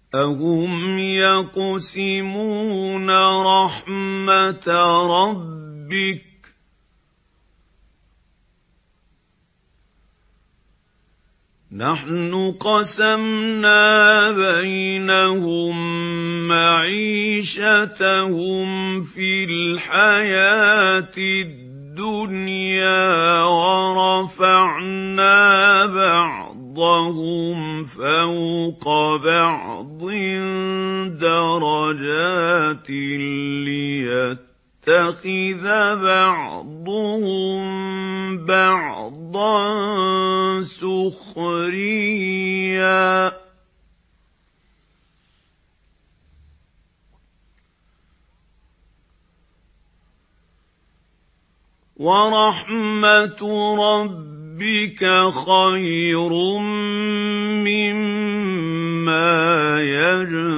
أهم يقسمون رحمة ربك نحن قسمنا بينهم معيشتهم في الحياة الدنيا ورفعنا بعضهم فوق بعض درجات ليتخذ بعضهم بعضا سخريا ورحمة ربك خير مما يجمعون